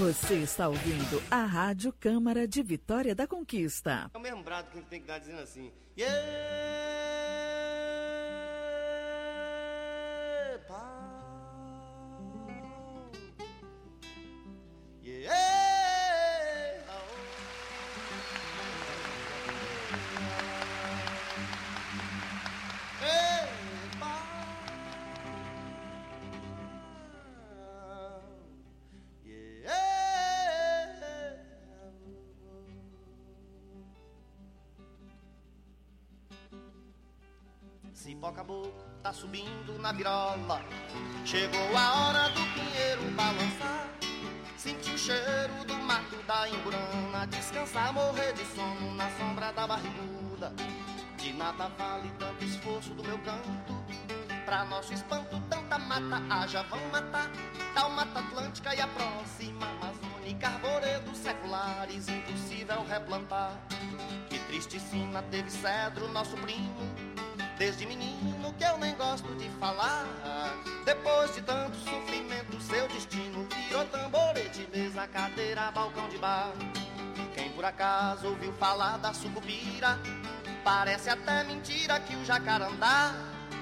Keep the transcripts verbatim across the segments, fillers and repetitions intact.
Você está ouvindo a Rádio Câmara de Vitória da Conquista. É o mesmo brado que a gente tem que dar dizendo assim. Yeah, pau. Yeah, oh. Hey, pau. Cipó caboclo tá subindo na virola. Chegou a hora do pinheiro balançar. Senti o cheiro do mato da imburana. Descansar, morrer de sono na sombra da barriguda. De nada vale tanto esforço do meu canto. Pra nosso espanto tanta mata haja, vão matar. Tal mata atlântica e a próxima amazônica. Arvoredos seculares, impossível replantar. Que triste sina teve cedro, nosso primo. Desde menino que eu nem gosto de falar. Depois de tanto sofrimento, seu destino virou tamborete, mesa, cadeira, balcão de bar. Quem por acaso ouviu falar da sucupira, parece até mentira que o jacarandá,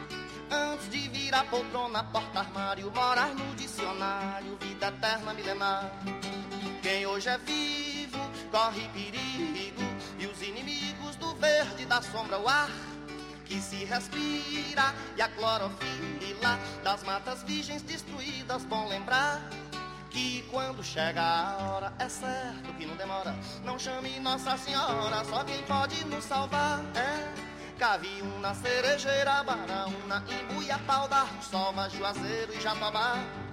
antes de virar poltrona, porta-armário, morar no dicionário, vida eterna milenar. Quem hoje é vivo corre perigo, e os inimigos do verde da sombra o ar que se respira, e a clorofila das matas virgens destruídas. Bom lembrar que quando chega a hora, é certo que não demora. Não chame Nossa Senhora, só quem pode nos salvar é Caviúna, Cerejeira, Baraúna, Imbuia, Pau d'Arco, Sova, Juazeiro e Jatobá.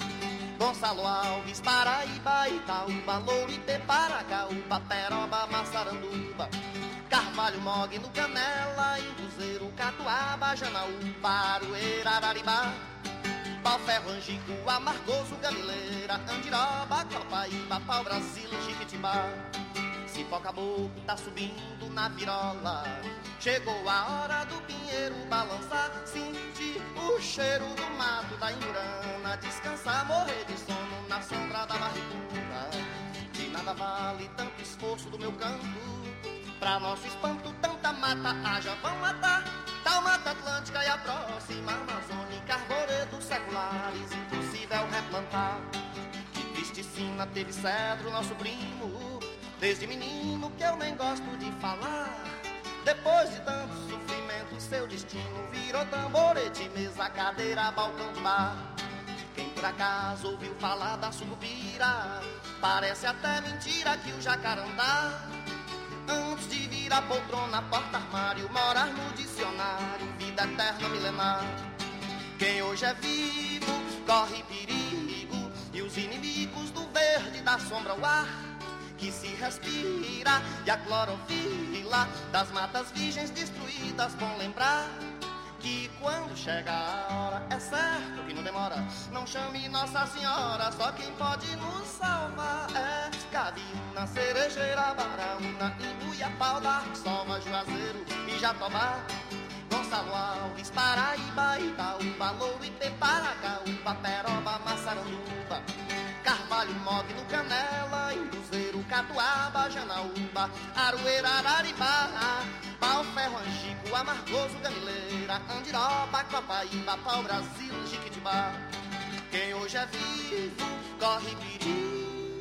Gonçalo Alves, Paraíba, Itaúba, Lourité, Paracaúba, Peroba, Massaranduba, Carvalho, Mogno, Canela, Induzeiro, Catuaba, Janaúba, Aroeira, Araribá, Pau-Ferro, Angico, Amargoso, Gamileira, Andiroba, Copaíba, Pau-Brasil, Jiquitibá. Cipó caboclo tá subindo na virola. Chegou a hora do pinheiro balançar. Sentir o cheiro do mato da imburana. Descansar, morrer de sono na sombra da barriguda. De nada vale tanto esforço do meu canto. Pra nosso espanto tanta mata haja, vão matar. Tal mata atlântica e a próxima amazônica. Arvoredos seculares, impossível replantar. Que triste sina teve cedro, nosso primo. Desde menino que eu nem gosto de falar. Depois de tanto sofrimento, seu destino virou tamborete, mesa, cadeira, balcão de bar. Quem por acaso ouviu falar da sucupira, parece até mentira que o jacarandá, antes de virar poltrona, porta-armário, morar no dicionário, vida eterna milenar. Quem hoje é vivo corre perigo, e os inimigos do verde da sombra o ar que se respira, e a clorofila das matas virgens destruídas. Bom lembrar que quando chega a hora, é certo que não demora. Não chame Nossa Senhora, só quem pode nos salvar é Caviúna, Cerejeira, Baraúna, Imbuia, Pau d'Arco, Sova, Juazeiro e Jatobá. Gonçalo Alves, Paraíba, Itaúba, Lourité, Paracaúba, Peroba, Massaranduba, Carvalho, Mogno, Canela, Induzeiro, Catuaba, Janaúba, Aroeira, Araribá, Pau-Ferro, Angico, Amargoso, Gamileira, Andiroba, Copaíba, Pau-Brasil, Jiquitibá. Quem hoje é vivo corre perigo.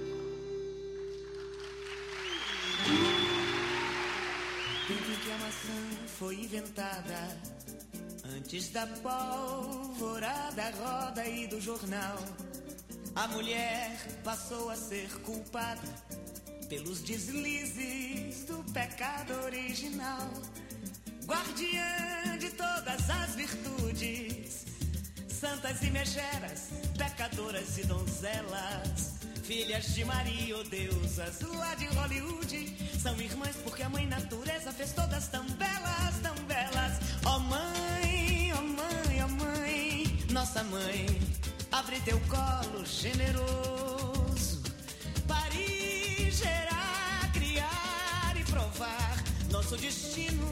Desde que a maçã foi inventada, antes da pólvora, da roda e do jornal, a mulher passou a ser culpada pelos deslizes do pecado original. Guardiã de todas as virtudes, santas e megeras, pecadoras e donzelas, filhas de Maria ou deusas lá de Hollywood, são irmãs porque a mãe natureza fez todas tão belas, tão belas. Ó mãe, ó mãe, ó mãe, nossa mãe, abre teu colo generoso, parir, gerar, criar e provar nosso destino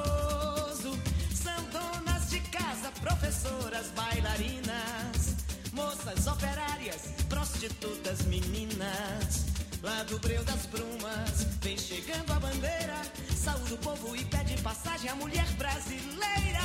valoroso. São donas de casa, professoras, bailarinas, moças operárias, prostitutas, meninas. Lá do Breu das Brumas, vem chegando a bandeira, saúda o povo e pede passagem à mulher brasileira.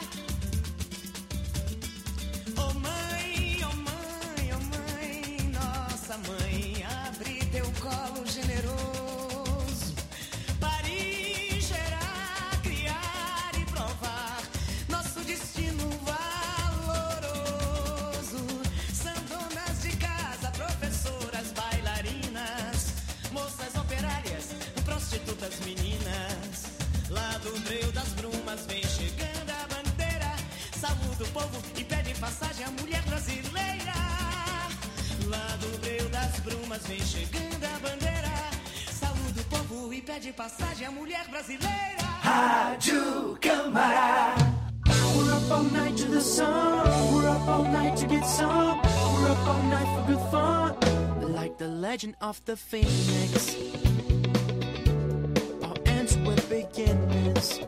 Oh mãe, oh mãe, oh mãe, nossa mãe, abre teu colo generoso, parir, gerar, criar e provar nosso destino valoroso. São donas de casa, professoras, bailarinas, moças operárias, prostitutas, meninas. Lá do Breu das Brumas vem chegando a bandeira, saúda o povo e pede passagem à mulher brasileira. Lá do Breu das Brumas vem chegando a bandeira, saúda o povo e pede passagem à mulher brasileira. Rádio Câmara. We're up all night to the sun. We're up all night to get some. We're up all night for good fun. Like the legend of the phoenix, all ends with beginnings.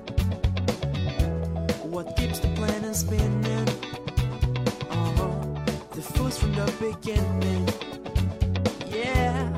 What keeps the planet spinning? Uh-huh. The force from the beginning. Yeah.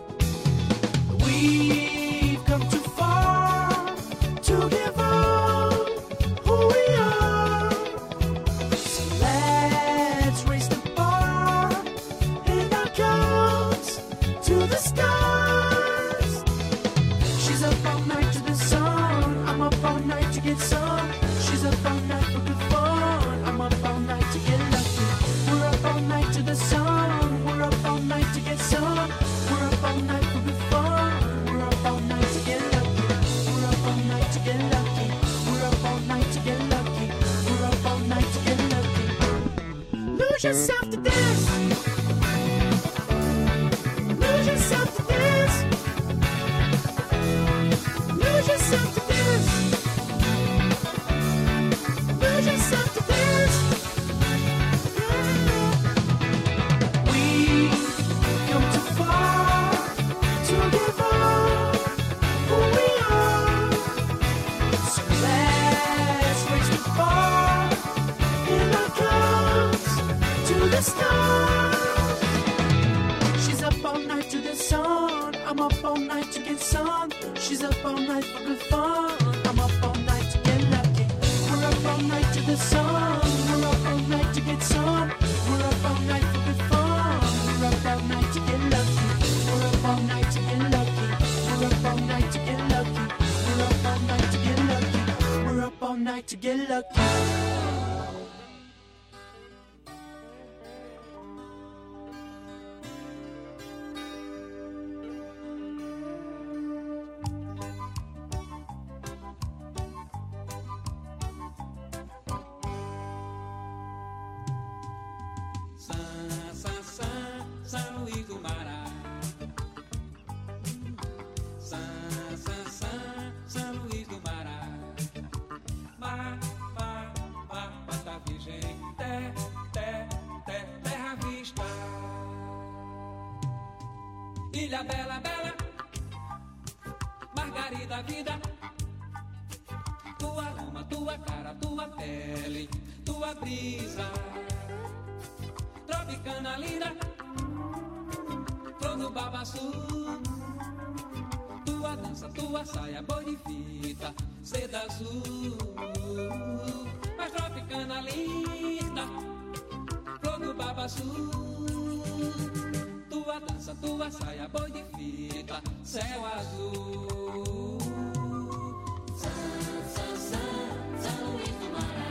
We've come too far to give up who we are. So let's raise the bar and our cups to the stars. She's up all night to the sun. I'm up all night to get some. She's up all night for good fun. I'm up all night to get lucky. We're up all night to the sun. We're up all night to get some. We're up all night for good fun. We're up all night to get lucky. We're up all night to get lucky. We're up all night to get lucky. We're up all night to get lucky. Lose yourself to this. Lose yourself to this. Lose yourself to this. Lose yourself to this. We come too far to give up who we are. So let's raise the bar in our cups to the stars. She's up all night to the sun. I'm up all night to get sun. She's up all night for good fun. I'm up all night to get lucky. We're up all night to the sun. We're up all night to get sun. We're up all night for good fun. We're up all night to get lucky. We're up all night to get lucky. We're up all night to get lucky. We're up all night to get lucky. We're up all night to get lucky. São, São, São, São Luís do Mará. São, São, São, São Luís do Mará. Mar, mar, mar, mata virgem, té, té, té, terra vista. Ilha bela, bela, Margarida vida. Tua alma, tua cara, tua pele, tua brisa. Tropicana linda, flor do babaçu. Tua dança, tua saia, boi de fita, seda azul. Mas tropicana linda, flor do babaçu. Tua dança, tua saia, boi de fita, céu azul. São, São, São, São Luís do Mará.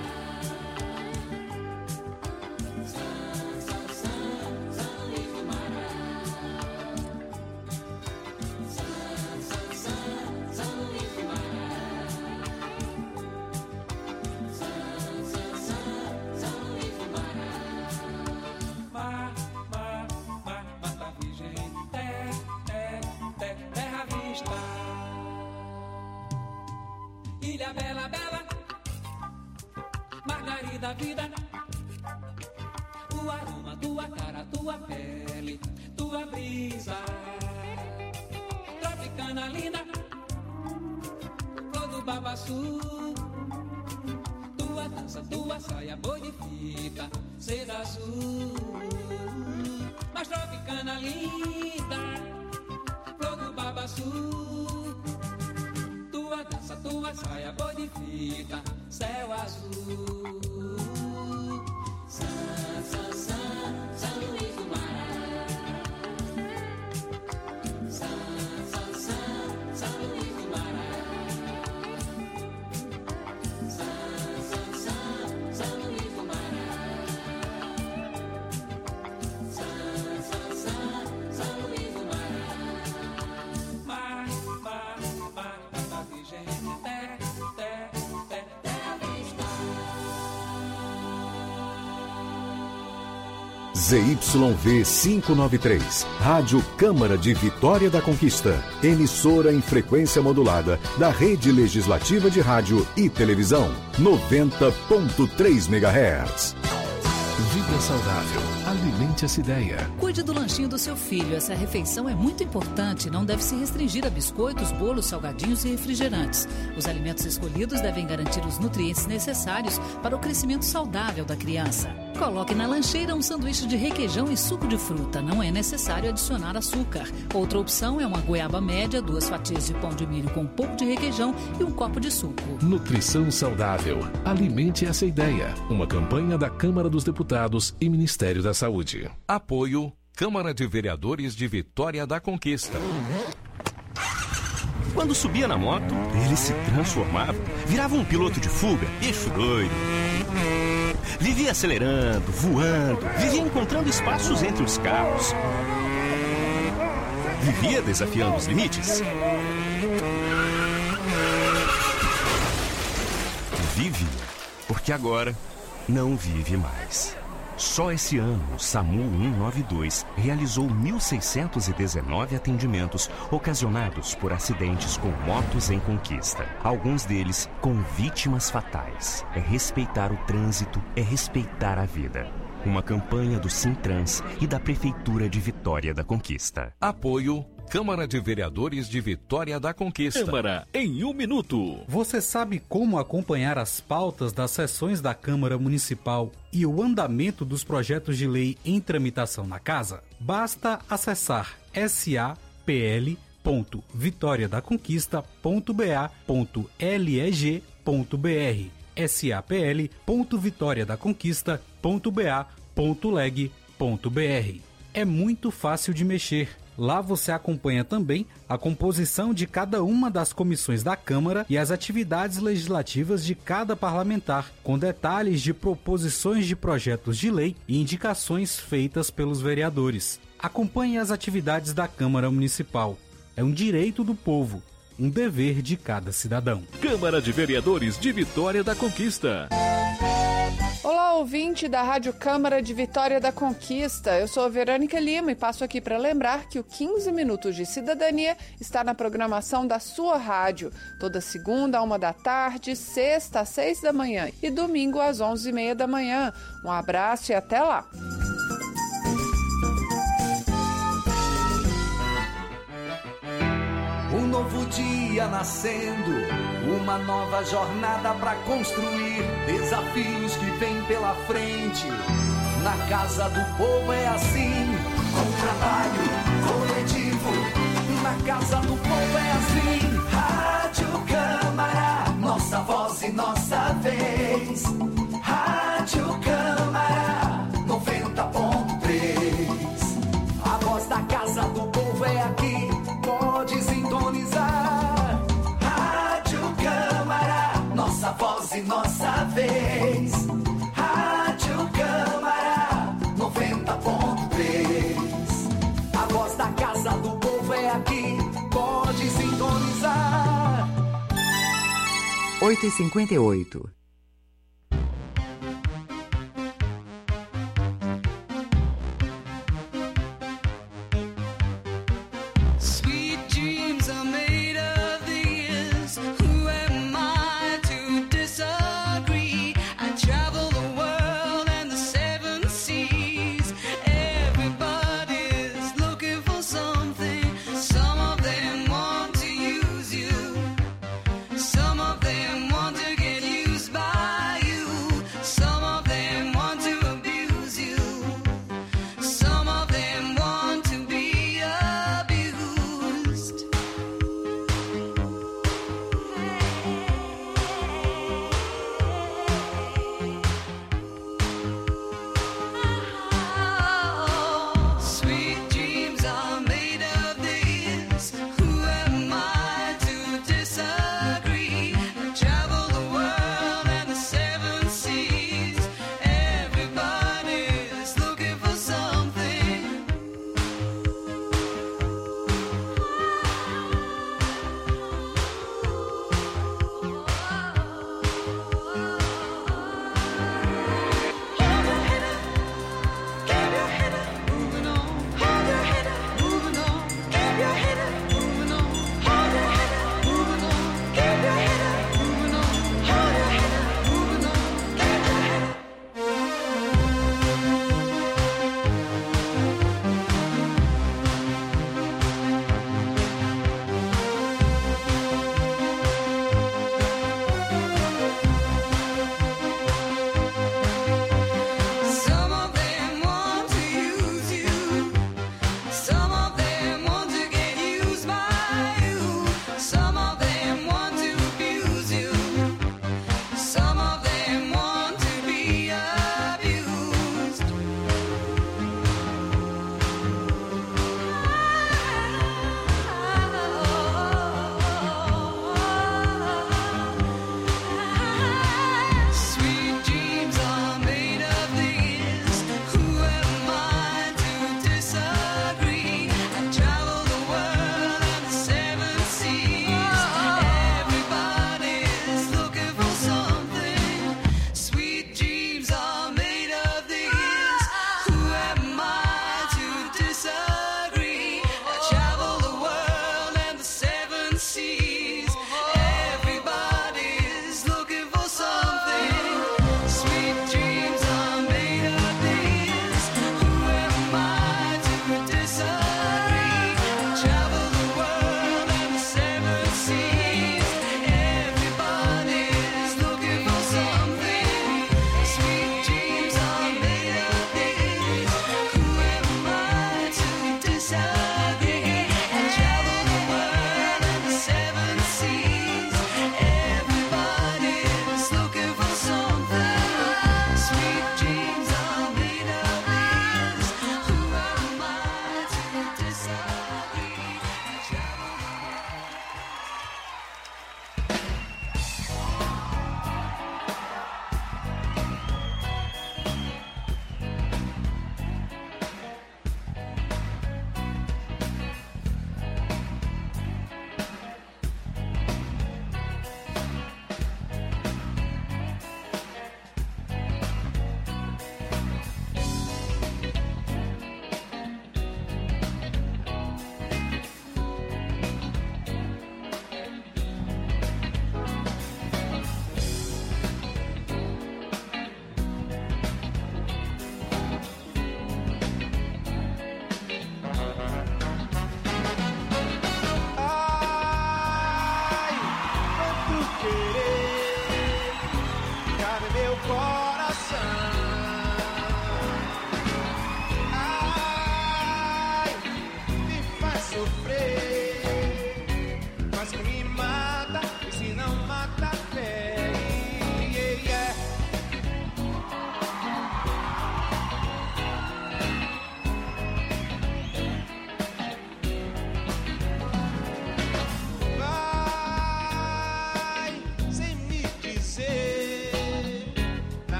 Ilha bela, bela, Margarida vida. O aroma, tua cara, tua pele, tua brisa. Tropicana linda, flor do babaçu. Tua dança, tua saia boi de fita, seda azul. Mas tropicana linda, flor do babaçu. Tua dança, tua saia boi de fita, céu azul. São, São, São, São Luís do Mará. São, São, São, São Luís do Mará. São, São, São, São Luís do Mará. São, São, São, São Luís do Mará. Mar, mar, mar, mar, virgem, té, té, té, té, Z Y V quinhentos e noventa e três, Rádio Câmara de Vitória da Conquista, emissora em frequência modulada da Rede Legislativa de Rádio e Televisão, noventa ponto três megahertz. Vida saudável, alimente essa ideia. Cuide do lanchinho do seu filho. Essa refeição é muito importante e não deve se restringir a biscoitos, bolos, salgadinhos e refrigerantes. Os alimentos escolhidos devem garantir os nutrientes necessários para o crescimento saudável da criança. Coloque na lancheira um sanduíche de requeijão e suco de fruta. Não é necessário adicionar açúcar. Outra opção é uma goiaba média, duas fatias de pão de milho com um pouco de requeijão e um copo de suco. Nutrição saudável, alimente essa ideia. Uma campanha da Câmara dos Deputados e Ministério da Saúde. Apoio Câmara de Vereadores de Vitória da Conquista. Quando subia na moto, ele se transformava, virava um piloto de fuga, eixo doido. Vivia acelerando, voando, vivia encontrando espaços entre os carros. Vivia desafiando os limites. Vive, porque agora não vive mais. Só esse ano, o SAMU cento e noventa e dois realizou mil seiscentos e dezenove atendimentos ocasionados por acidentes com motos em conquista. Alguns deles com vítimas fatais. É respeitar o trânsito, é respeitar a vida. Uma campanha do Sintrans e da Prefeitura de Vitória da Conquista. Apoio Câmara de Vereadores de Vitória da Conquista. Câmara em um minuto. Você sabe como acompanhar as pautas das sessões da Câmara Municipal e o andamento dos projetos de lei em tramitação na Casa? Basta acessar s a p l ponto vitória da conquista ponto b a ponto leg ponto b r s a p l ponto vitória da conquista ponto b a ponto leg ponto b r. É muito fácil de mexer. Lá você acompanha também a composição de cada uma das comissões da Câmara e as atividades legislativas de cada parlamentar, com detalhes de proposições de projetos de lei e indicações feitas pelos vereadores. Acompanhe as atividades da Câmara Municipal. É um direito do povo, um dever de cada cidadão. Câmara de Vereadores de Vitória da Conquista. Olá, ouvinte da Rádio Câmara de Vitória da Conquista. Eu sou a Verônica Lima e passo aqui para lembrar que o quinze Minutos de Cidadania está na programação da sua rádio. Toda segunda, a uma da tarde, sexta às seis da manhã e domingo às onze e meia da manhã. Um abraço e até lá. Um novo dia nascendo, uma nova jornada pra construir, desafios que vêm pela frente. Na casa do povo é assim, com trabalho coletivo. Na casa do povo é assim, Rádio Câmara, nossa voz e nossa vez. Rádio Câmara, noventa ponto três. A voz da casa do povo é aqui, pode sintonizar. Rádio Câmara, nossa voz e nossa vez. Rádio Câmara, noventa ponto três. A voz da casa do povo é aqui, pode sintonizar. oito e cinquenta e oito. Some of them want to get used by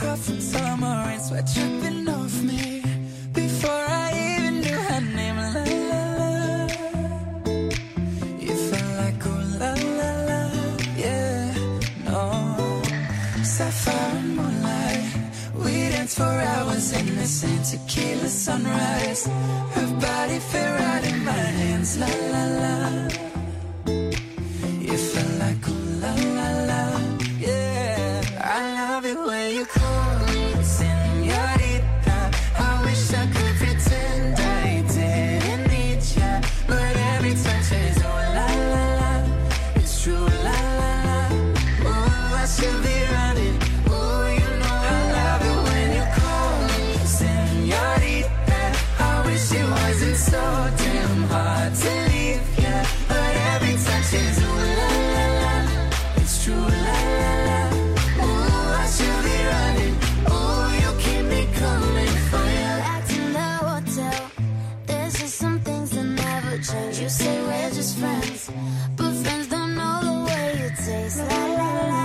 off from summer rain, sweat dripping off me. Before I even knew her name, la la la. You felt like oh la la la, yeah, no. Sapphire and moonlight, we danced for hours in the sand, tequila sunrise. Her body fit right in my hands, la la la. You felt like oh la la la, yeah. I love it when you call me señorita. I wish I could pretend I didn't need ya, but every touch is oh la la la. It's true, la la la. Oh, I should be running. Oh, you know I love it when you call me señorita. I wish it wasn't so damn hard to leave ya, but every touch is oh la la la. It's true, la la la. Oh, I should be running. Oh, you keep me coming for ya. Back in the hotel, there's just some things that never change. You say we're just friends, but friends don't know the way you taste. La la la.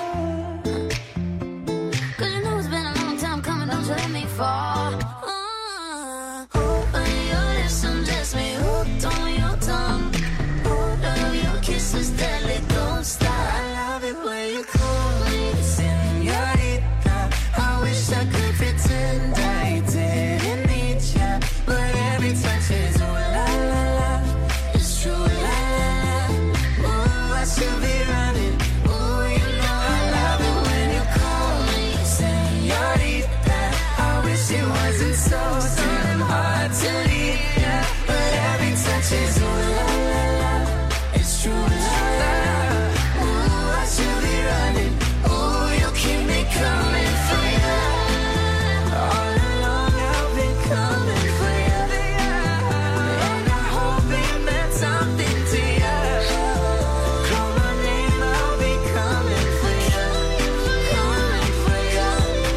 Cause you know it's been a long time coming, don't you let me fall. Uh, when your lips undress me, hooked on your tongue. Love your kisses deadly, don't stop. I love it when you call me señorita. I wish I could pretend I didn't need ya, but every touch is oh la la la. It's true, la la la. Oh, I should be running. Oh, you know I love it when you call me señorita. I wish it wasn't so damn hard to leave ya, but every touch is oh la la la. It's true, la la la. Oh, I should be running. Oh, you keep me coming for ya. All along I've been coming for ya, and I hope it meant something to ya. Call my name, I'll be coming for ya, coming for ya,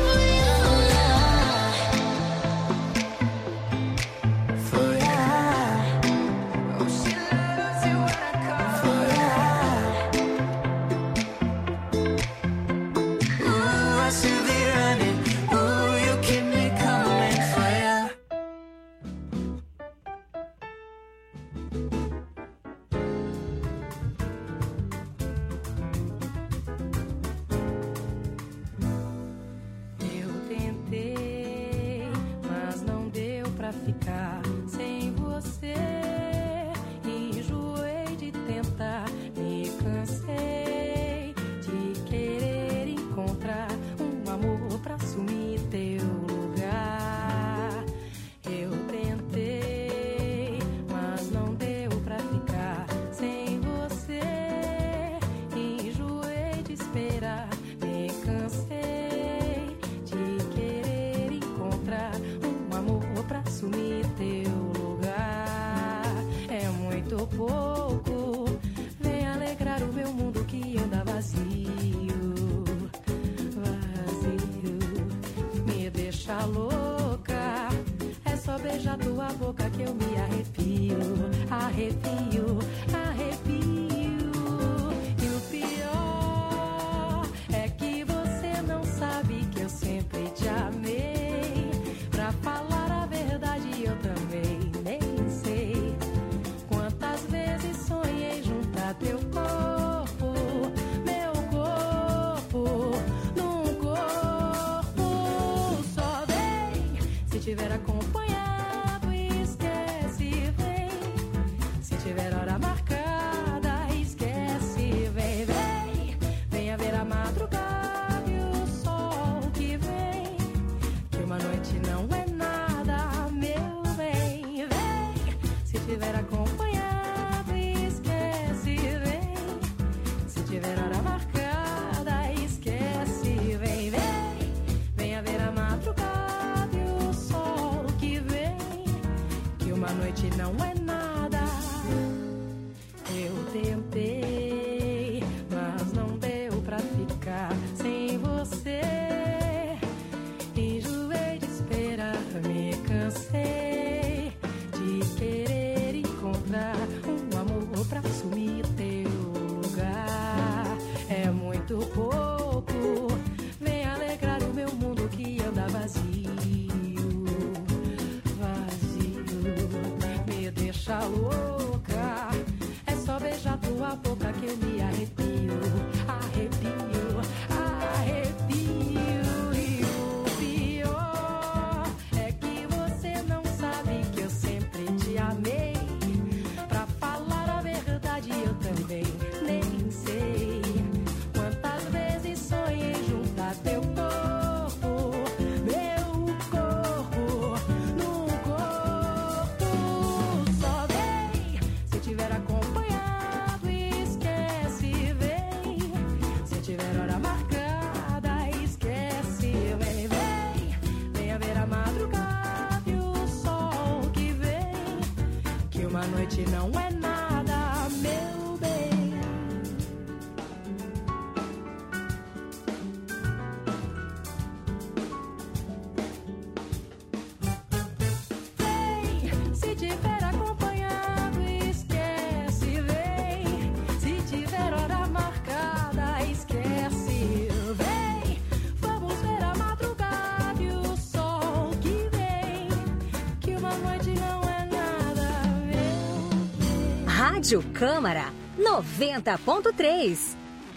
for ya. Oh, she loves you when I call for ya. Ooh, I should be running. Ooh, you keep me coming for ya. Eu tentei, mas não deu pra ficar sem você. Enjoei de tentar, me cansei de querer encontrar um amor pra assumir teu lugar. Eu tentei, mas não deu pra ficar sem você. Enjoei de esperar, me cansei de querer encontrar um amor pra assumir teu lugar. É muito pouco, vem alegrar o meu mundo que anda vazio, vazio. Me deixa louca, é só beijar tua boca que eu me arrepio, arrepio, arrepio. E o pior é que você não sabe que eu sempre te amei. Pra falar a verdade eu também nem sei quantas vezes sonhei juntar teu corpo, meu corpo, num corpo só. Vem, se tiver acompanhado, esquece, vem. Se tiver hora marcada, esquece, vem, vem. Venha ver a madrugada e o sol que vem, que uma noite não é nada, meu bem. Vem, se tiver acompanhado, esquece, vem. Se tiver hora marcada, esquece, vem, vem. Venha ver a madrugada e o sol noite não é nada, meu bem. Vem, se tiver acompanhado, esquece, vem. Se tiver hora marcada, esquece, vem. Vamos ver a madrugada e o sol que vem, que uma noite não é nada, meu bem. Rádio Câmara noventa ponto três.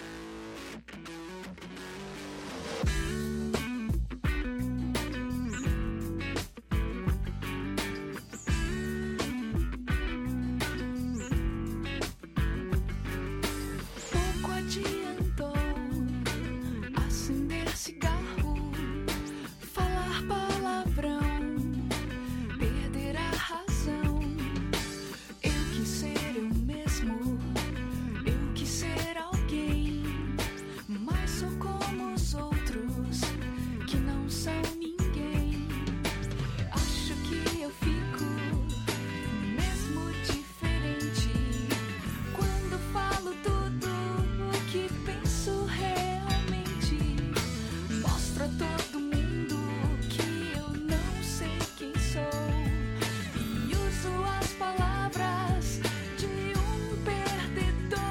Pouco adiantou acender cigarro, falar palavrão, perder a razão. Eu quis ser eu mesmo, eu quis ser alguém, mas sou como os outros que não são ninguém. Acho que eu fico mesmo diferente quando falo tudo o que penso realmente. Mostro a todo mundo que eu não sei quem sou e uso as palavras de um perdedor.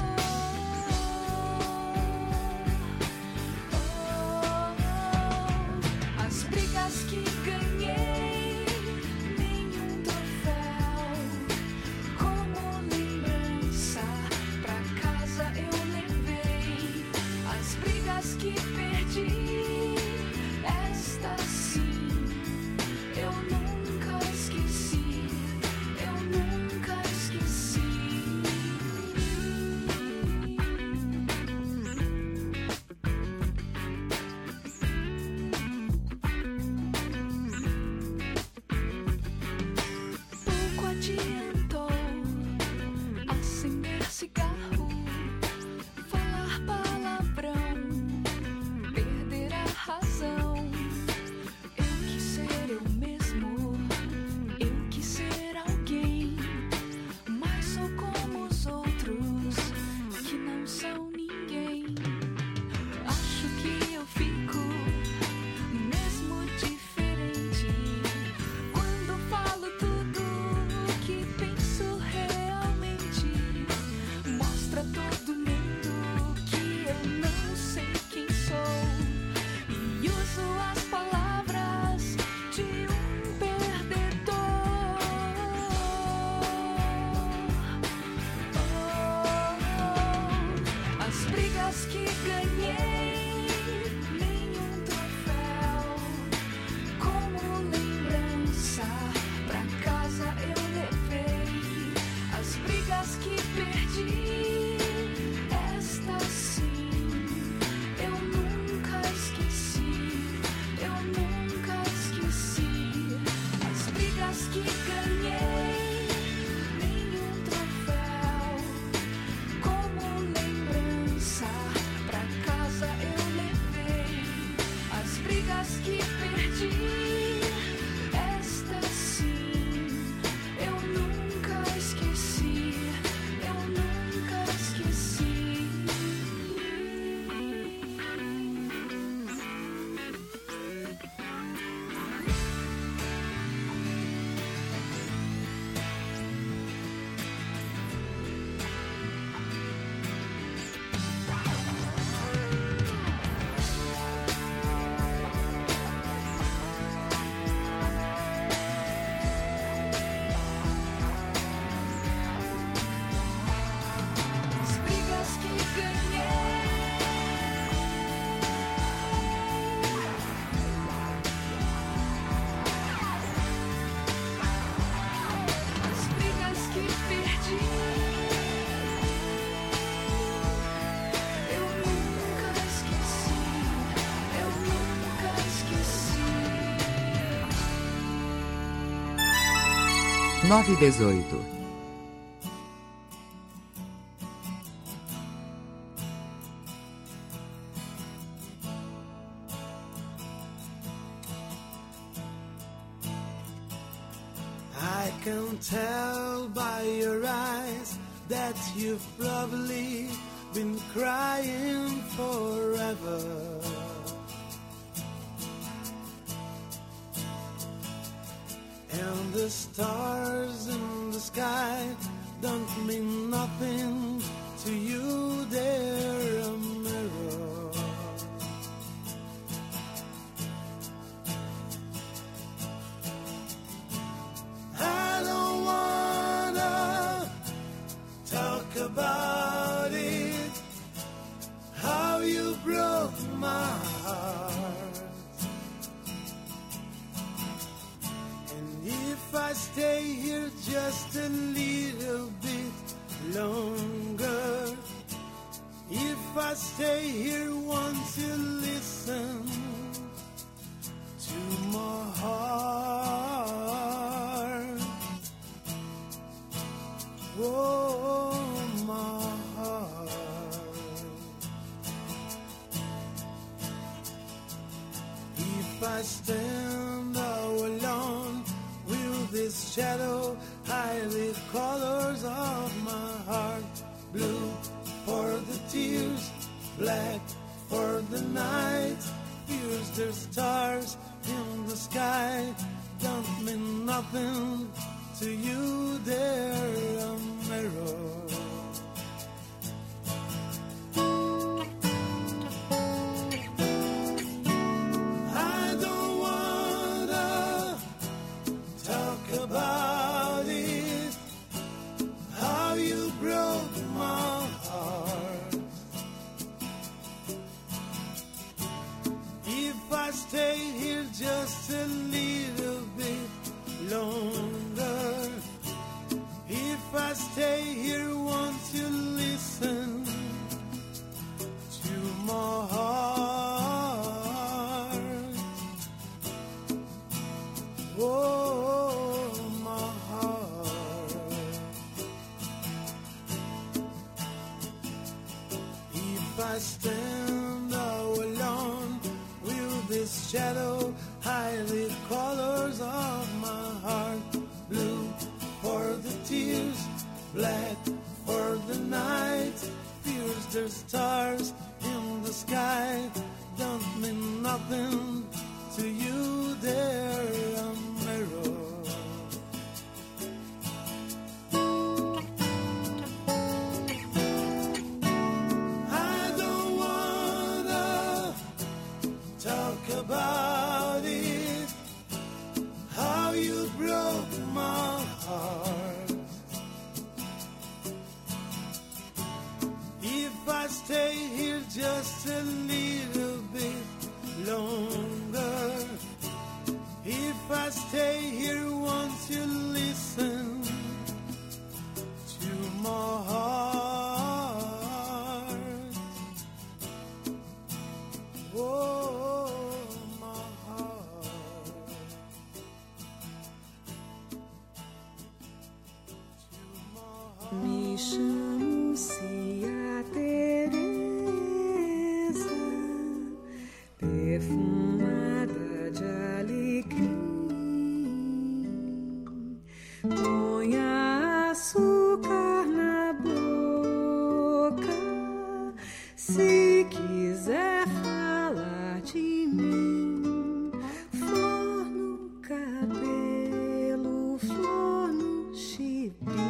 Oh, as brigas que ganhei, nenhum troféu. Como lembrança pra casa eu levei. As brigas que perdi, esta sim, eu nunca esqueci. Eu nunca esqueci. Pouco adiantou acender cigarro, falar palavrão, perder a razão. Eu quis ser eu mesmo, eu quis ser alguém, mas sou como os outros que não são ninguém. Acho que eu fico mesmo diferente quando falo tudo o que penso realmente. Mostra a todo mundo que eu não sei quem sou e uso as palavras de um perdedor. Oh, as brigas que ganhei, nenhum troféu. Como lembrança pra casa eu levei. As brigas que perdi, esta sim, eu nunca esqueci. Eu nunca esqueci. As brigas que ganhei, nenhum troféu. Como lembrança pra casa eu levei. As brigas que perdi, esta sim, eu nunca esqueci. Eu nunca esqueci. As brigas que ganhei, as brigas que perdi, eu nunca esqueci. Eu nunca esqueci. nove e dezoito. I can tell by your eyes that you've probably been crying forever. And the stars in the sky don't mean nothing to you, they're a mirror. I don't wanna talk about it, how you broke my heart. And if I stay here just a little bit longer, if I stay here, won't you listen to my heart? Oh, my heart. If I stand all alone, will this shadow hide the colors of my heart? Blue for the tears, black for the night. Here's the stars in the sky, don't mean nothing to you, they're a mirror. I don't wanna talk about it, how you broke my heart. If I stay here just a little bit longer, if I stay here, won't you listen to my heart? Oh, my heart. If I stand all alone, will this shadow hide the colors of my heart? Blue for the tears, black for the night. Fears the stars in the sky don't mean nothing to you, they're a mirror. I don't wanna talk about it, how you broke my heart. If I stay here just a little bit longer, if I stay here, won't you listen to my heart? Oh, my heart. Me chamo Cia Teresa, perfumada de alecrim. Ponha açúcar na boca, se quiser falar de mim. Flor no cabelo, flor no chibim.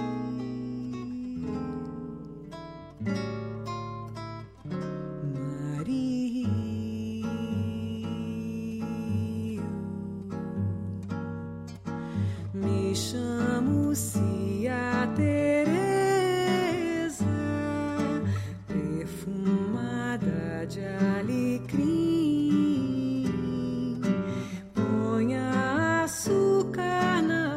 Me chamo Cia Teresa, perfumada de alecrim. Ponha açúcar na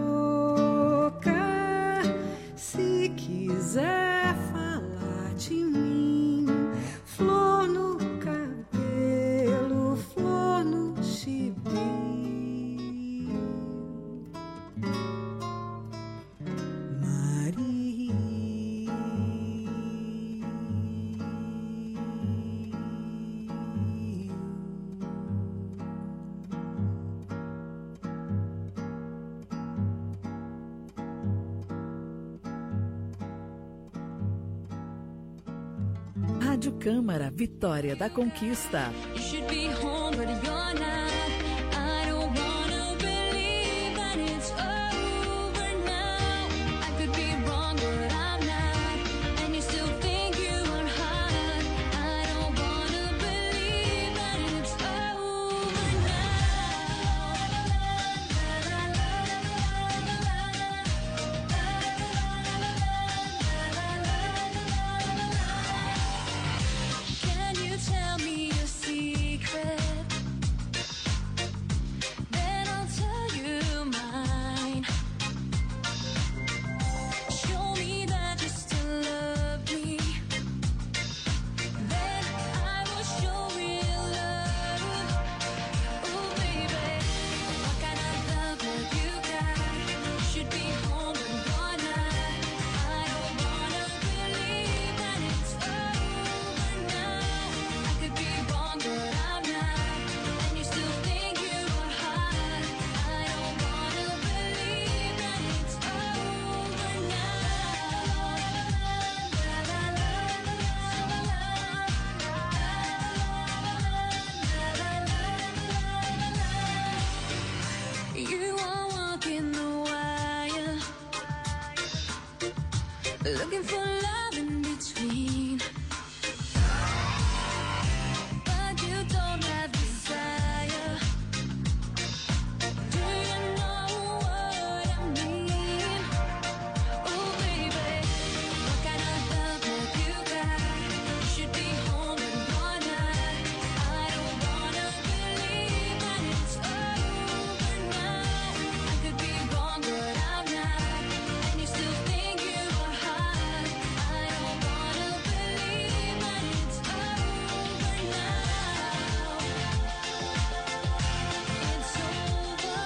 boca, se quiser falar de mim. Flor no cabelo, flor no chibim. Rádio Câmara, Vitória da Conquista. You should be home, but you're not. I don't wanna believe that it's over now. I could be wrong, but I'm not. And you still think you are hot. I don't wanna believe that it's over now. Can you tell me a secret? Then I'll tell you mine. Show me that you still love me. Then I will show real love. Ooh, baby, what kind of love have you got? You should be home, but you're not. I don't wanna believe that it's over now. I could be wrong, but I'm not. And you still think you are hot. I don't wanna believe that it's over now. You are walking the wire, looking for love in between. But you don't have desire. Do you know what I mean? Oh, baby, what kind of love have you got? You should be home, but you're not. I don't wanna believe that it's over now. I could be wrong, but I'm not. And you still think you are hot. I don't wanna believe that it's over now. It's over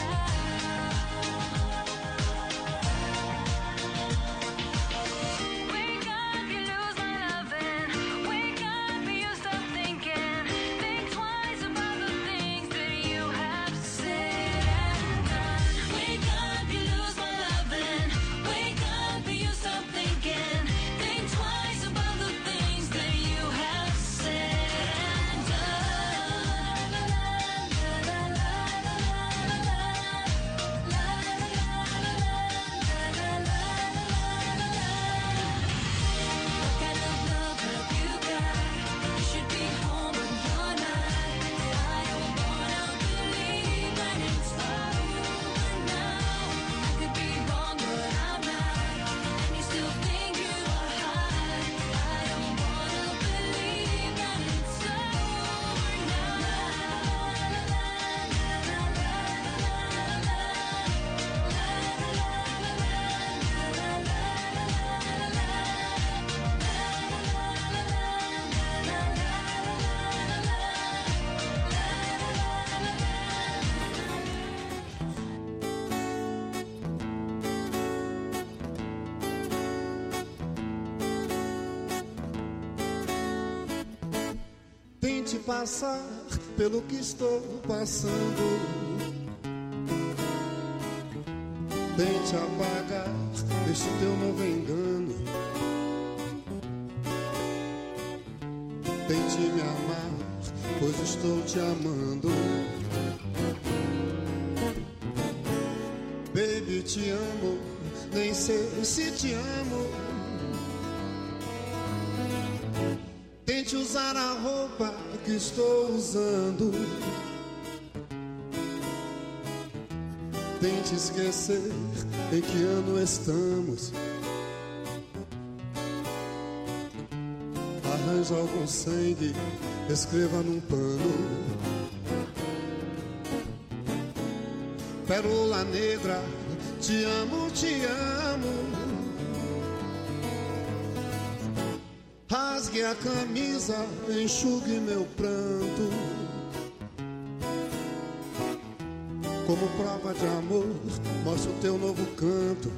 now. Wake up, you lose my loving. Wake up, you stop thinking. Think twice about the things that you have said and done. Wake up, you lose my loving. Wake up, you stop thinking. Think twice about the things that you have said and done. What kind of love have you got? You should be home, but you're not. I don't wanna believe that it's over now. I could be wrong, but I'm not. And you still think you are hot. I don't wanna believe that it's over Tente passar pelo que estou passando. Tente apagar este teu novo engano. Tente me amar, pois estou te amando. Baby, te amo, nem sei se te amo. Tente usar a roupa que estou usando. Tente esquecer em que ano estamos. Arranja algum sangue, escreva num pano. Pérola negra, te amo, te amo. Rasgue a camisa, enxugue meu pranto. Como prova de amor, mostra o teu novo canto.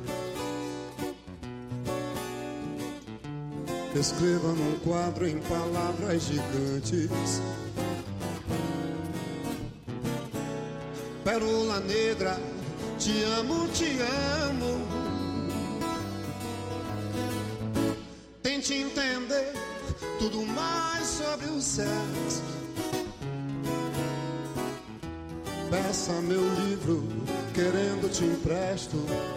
Escreva num quadro em palavras gigantes. Pérola negra, te amo, te amo. Tente entender tudo mais sobre o sexo. Peça meu livro, querendo te empresto.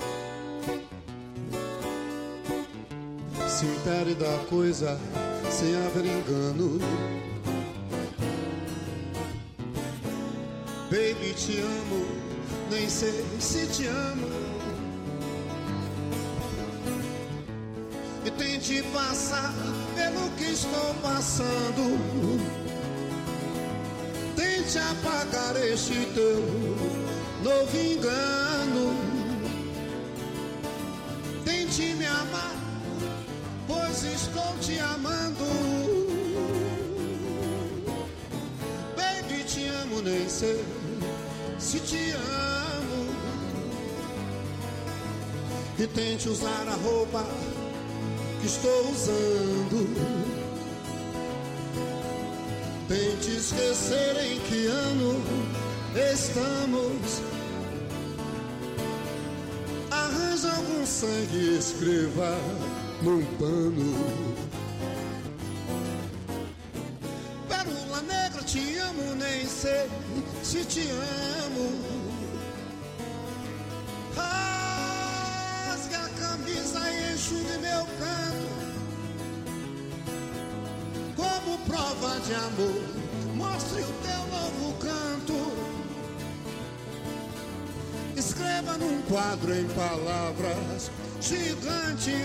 Se intere da coisa sem haver engano. Baby, te amo, nem sei se te amo. E tente passar pelo que estou passando. Tente apagar este teu novo engano. Tente me amar, pois estou te amando. Baby, te amo, nem sei se te amo. E tente usar a roupa que estou usando. Tente esquecer em que ano estamos. Arranja algum sangue e escreva num pano. Pérola negra, te amo, nem sei se te amo. Rasgue a camisa e enxugue meu canto. Como prova de amor, mostre o teu novo canto. Escreva num quadro em palavras gigantes.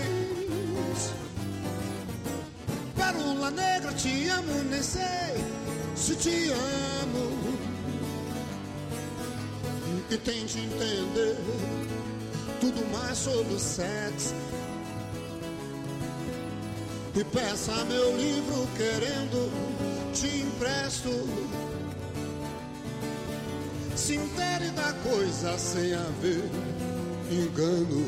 Pérola negra, te amo, nem sei se te amo. E tente entender tudo mais sobre o sexo. E peça meu livro, querendo te empresto. Se intere da coisa sem haver engano.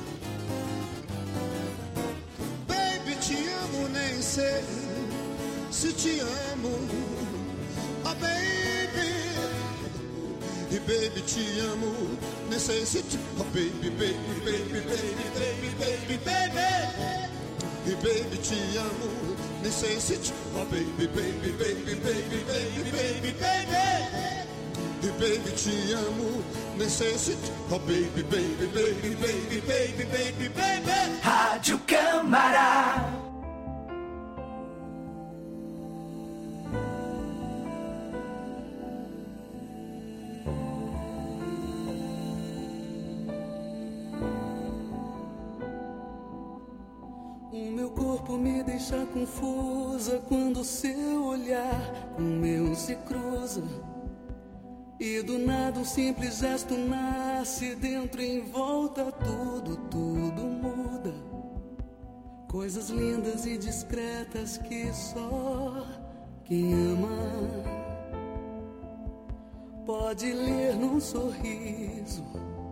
Baby, te amo, nem sei se te amo. Oh baby, e baby, te amo, nem sei se te... Oh baby, baby, baby, baby, baby, baby, baby. E baby, te amo, nem sei se te... Oh baby, baby, baby, baby, baby, baby, baby. E baby, te amo, nem sei se te... Oh baby, baby, baby, baby, baby, baby, baby. Rádio Câmara. Me deixa confusa quando seu olhar com o meu se cruza. E do nada um simples gesto nasce dentro e em volta tudo, tudo muda. Coisas lindas e discretas que só quem ama pode ler num sorriso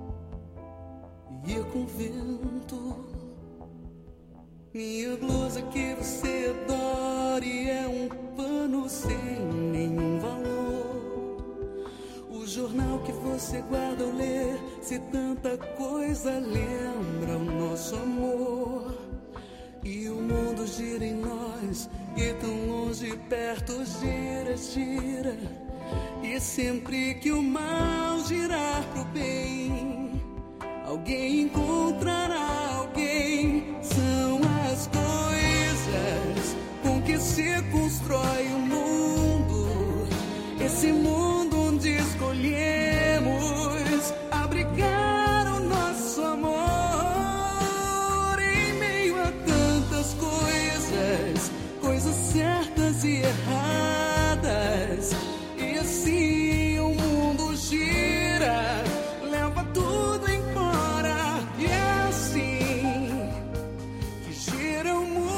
e ir com o vento. Minha blusa que você adora e é um pano sem nenhum valor. O jornal que você guarda ao ler, se tanta coisa lembra o nosso amor. E o mundo gira em nós, e tão longe perto gira, gira. E sempre que o mal girar pro bem, alguém encontrará alguém. São as coisas com que se constrói o mundo. Esse mundo onde escolhemos abrigar o nosso amor. Em meio a tantas coisas, coisas certas e erradas. E assim o mundo gira, leva tudo embora. E é assim que gira o mundo.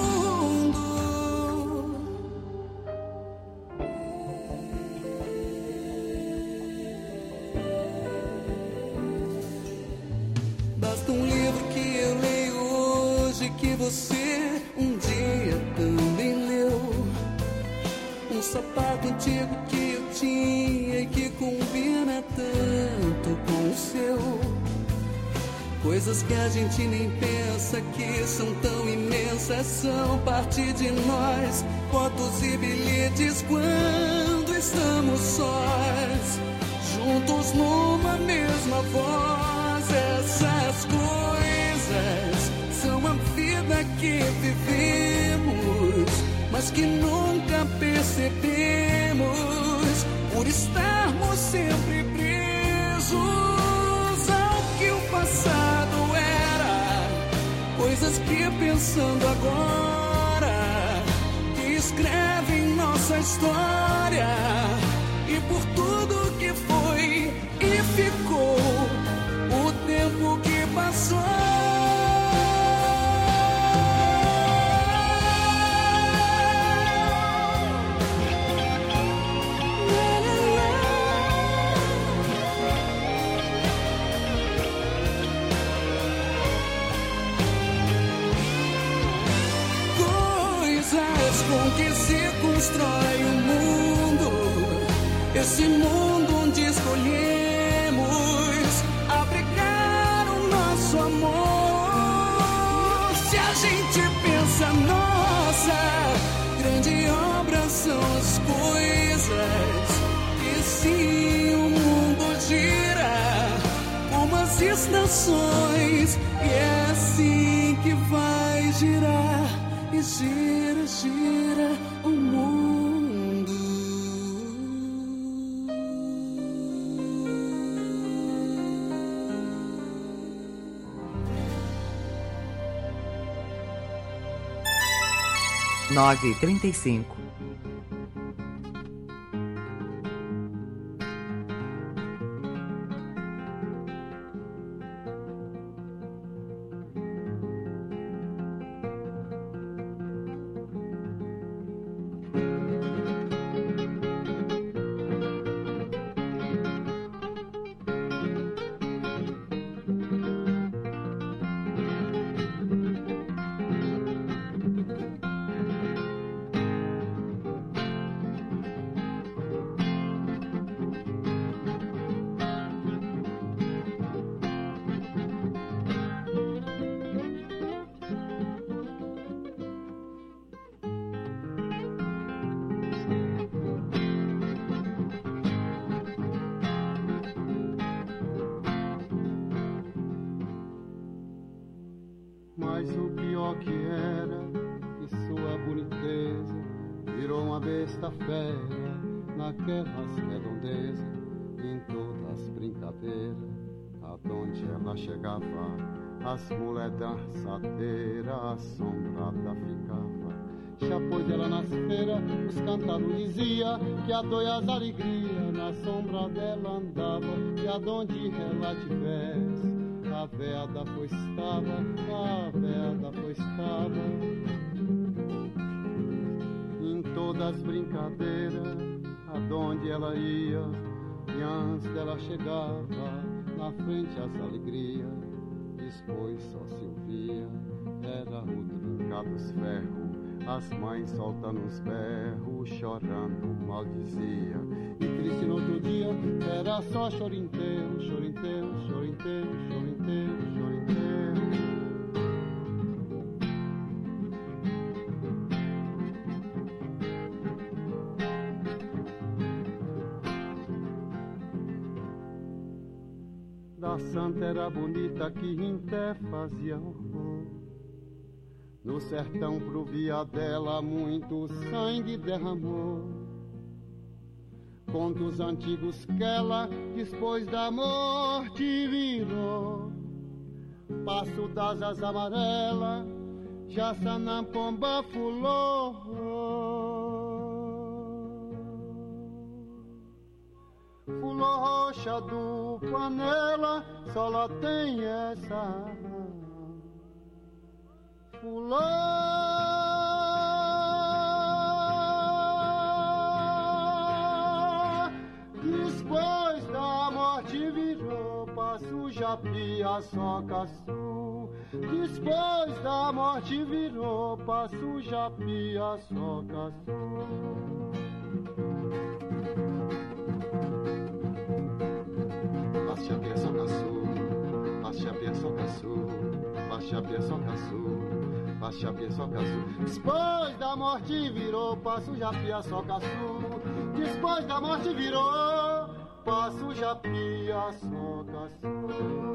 Basta um livro que eu leio hoje, que você um dia também leu. Um sapato antigo que eu tinha e que combina tanto com o seu. Coisas que a gente nem pensa que são tão imensas, são parte de nós. Fotos e bilhetes quando estamos sós, juntos numa mesma voz. Essas coisas são a vida que vivemos, mas que nunca percebemos, por estarmos sempre presos ao que o passado era. Coisas que pensando agora que escrevem nossa história, e por tudo que foi e ficou, o tempo que passou. Com que se constrói o mundo, esse mundo onde escolhemos abrigar o nosso amor. Se a gente pensa, nossa, grande obra são as coisas, e se o mundo gira como as estações, e é assim que vai girar. E gira, gira o mundo. Nove e trinta e cinco. Mas o pior que era, que sua boniteza virou uma besta fera naquelas redondezas, em todas as brincadeiras, aonde ela chegava, as mulheres dançadeiras, assombrada ficava. Chapôs dela nas feiras, os cantaros dizia que a dor e as alegrias na sombra dela andava, e aonde ela tivesse a veda foi estava, a veda foi estava. Em todas as brincadeiras, aonde ela ia, e antes dela chegava, na frente as alegrias, depois só se ouvia, era o trincar dos ferros, as mães soltando os berros, chorando maldizia. E triste no outro dia, era só chorinteiro, chorinteiro, chorinteiro, chorinteiro, chorinteiro. Da santa era bonita que em pé fazia horror. No sertão provia dela muito sangue derramou. Contos antigos que ela depois da morte virou. Passo das asas amarelas, já na pomba fulou. Fulou roxa do panela, só lá tem essa. Fulô, depois da morte virou passo japia só caçu. Depois da morte virou passo japia só caçu. As chapia só caçu, as chapia só caçu. Pachapia só caçou, Pachapia só caçou. Depois da morte virou, Passo Japia só caçou. Depois da morte virou, Passo Japia só caçou.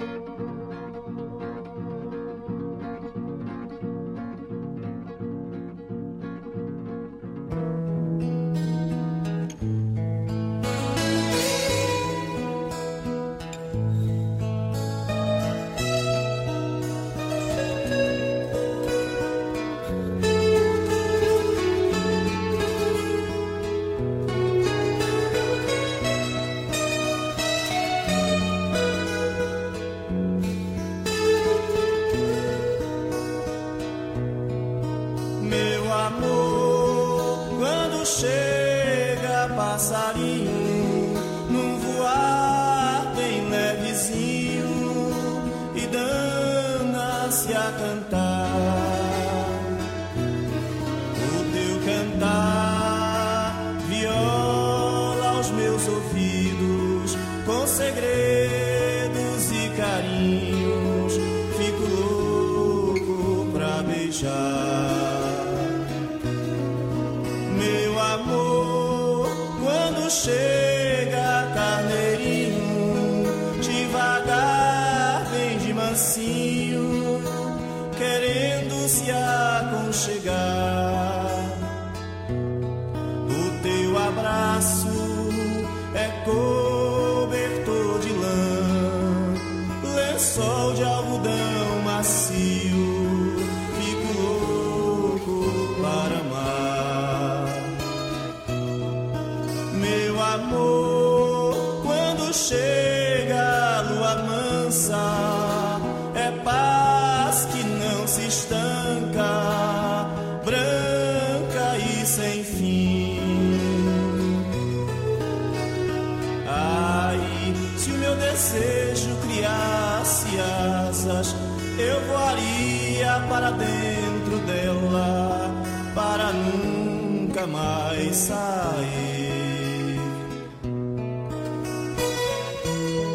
Passarinho num voar bem levezinho e dana-se a cantar. O teu cantar viola aos meus ouvidos com segredos e carinhos. Fico louco pra beijar. Meu amor, quando chega carneirinho, devagar vem de mansinho, querendo se aconchegar. O teu abraço é cobertor de lã, lençol de algodão macio. Fico louco para amar. Meu amor, quando chega a lua mansa, é paz que não se estanca, branca e sem fim. Ai, se o meu desejo criasse asas, eu voaria para dentro dela, para nunca mais sair.